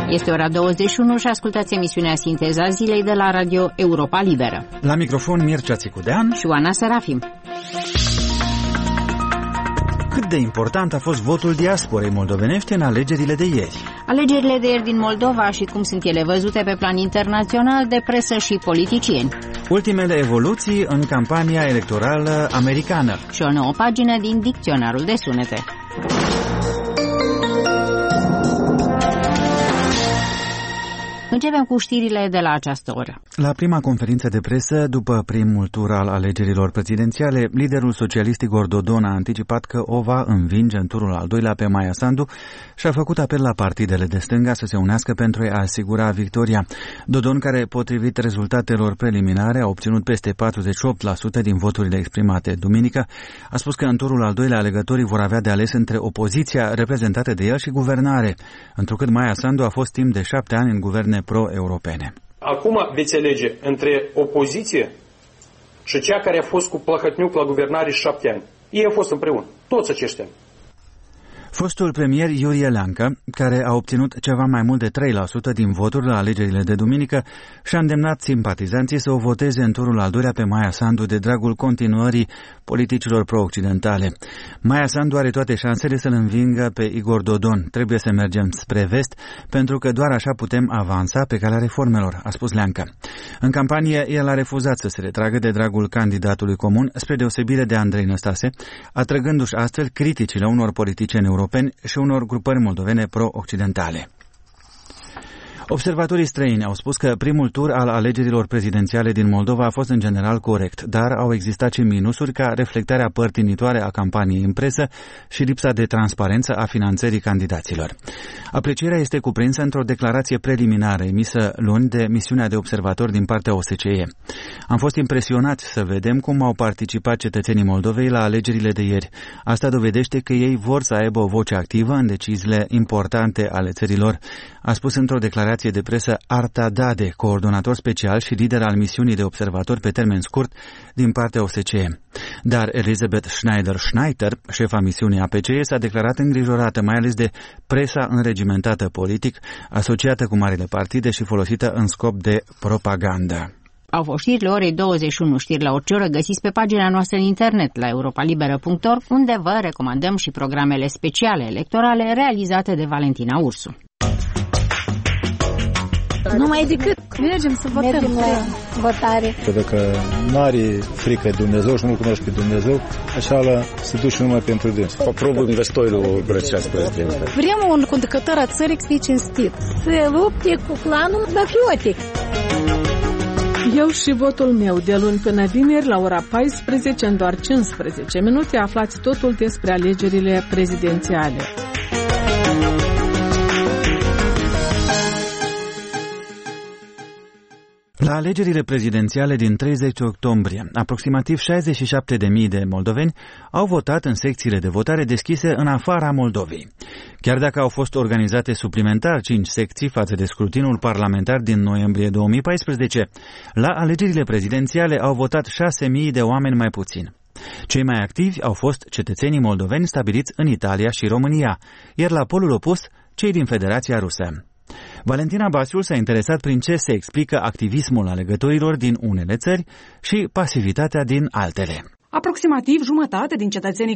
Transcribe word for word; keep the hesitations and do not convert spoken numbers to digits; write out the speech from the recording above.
Este ora douăzeci și unu și ascultați emisiunea Sinteza Zilei de la Radio Europa Liberă. La microfon Mircea Țicudean și Oana Serafim. Cât de important a fost votul diasporei moldovenești în alegerile de ieri? Alegerile de ieri din Moldova și cum sunt ele văzute pe plan internațional de presă și politicieni. Ultimele evoluții în campania electorală americană. Și o nouă pagină din Dicționarul de Sunete. Începem cu știrile de la această oră. La prima conferință de presă, după primul tur al alegerilor prezidențiale, liderul socialist Igor Dodon a anticipat că o va învinge în turul al doilea pe Maia Sandu și a făcut apel la partidele de stânga să se unească pentru a asigura victoria. Dodon, care potrivit rezultatelor preliminare a obținut peste patruzeci și opt la sută din voturile exprimate duminică, a spus că în turul al doilea alegătorii vor avea de ales între opoziția reprezentată de el și guvernare, întrucât Maia Sandu a fost timp de șapte ani în guverne pro-europene. Acum veți alege între opoziție și cea care a fost cu Plahotniuc la guvernare șapte ani. Ei au fost împreună, toți aceștia. Fostul premier Iurie Leancă, care a obținut ceva mai mult de trei la sută din voturi la alegerile de duminică, și-a îndemnat simpatizanții să o voteze în turul al doilea pe Maia Sandu de dragul continuării politicilor pro-occidentale. Maia Sandu are toate șansele să-l învingă pe Igor Dodon. Trebuie să mergem spre vest, pentru că doar așa putem avansa pe calea reformelor, a spus Leancă. În campanie, el a refuzat să se retragă de dragul candidatului comun, spre deosebire de Andrei Năstase, atrăgându-și astfel criticile unor politicieni europeni și unor grupări moldovene pro-occidentale. Observatorii străini au spus că primul tur al alegerilor prezidențiale din Moldova a fost în general corect, dar au existat și minusuri ca reflectarea părtinitoare a campaniei în presă și lipsa de transparență a finanțării candidaților. Aprecierea este cuprinsă într-o declarație preliminară emisă luni de misiunea de observatori din partea O S C E. Am fost impresionați să vedem cum au participat cetățenii Moldovei la alegerile de ieri. Asta dovedește că ei vor să aibă o voce activă în deciziile importante ale țărilor, a spus într-o declarație de presă Arta Dade, coordonator special și lider al misiunii de observatori pe termen scurt din partea O S C E. Dar Elizabeth Schneider-Schneider, șefa misiunii A P C E, s-a declarat îngrijorată mai ales de presa înregimentată politic, asociată cu marile partide și folosită în scop de propagandă. Au fost știrile orei douăzeci și unu, știri la orice oră găsiți pe pagina noastră în internet la europalibera punct org, unde vă recomandăm și programele speciale electorale realizate de Valentina Ursu. Numai decât mergem să votăm. Mergem la votare. Dacă nu are frică de Dumnezeu și nu-L cunoști pe Dumnezeu, așa se duce numai pentru dâns. Aprobăm investorul Brăceas președinte. Vrem un conducător a țării să fie cinstit, să lupte cu clanul mafiotic. Eu și votul meu de luni până vineri la ora paisprezece în doar cincisprezece minute aflați totul despre alegerile prezidențiale. La alegerile prezidențiale din treizeci octombrie, aproximativ șaizeci și șapte de mii de moldoveni au votat în secțiile de votare deschise în afara Moldovei. Chiar dacă au fost organizate suplimentar cinci secții față de scrutinul parlamentar din noiembrie două mii paisprezece, la alegerile prezidențiale au votat șase mii de oameni mai puțin. Cei mai activi au fost cetățenii moldoveni stabiliți în Italia și România, iar la polul opus, cei din Federația Rusă. Valentina Basiul s-a interesat prin ce se explică activismul alegătorilor din unele țări și pasivitatea din altele. Aproximativ jumătate din cetățenii